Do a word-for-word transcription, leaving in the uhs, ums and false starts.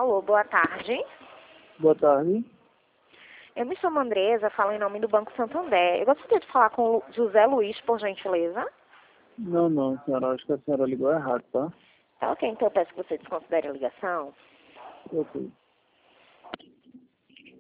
Alô, boa tarde. Boa tarde. Eu me chamo Andresa, falo em nome do Banco Santander. Eu gostaria de falar com o José Luiz, por gentileza. Não, não, senhora. Acho que a senhora ligou errado, tá? Tá ok, então eu peço que você desconsidere a ligação. Ok.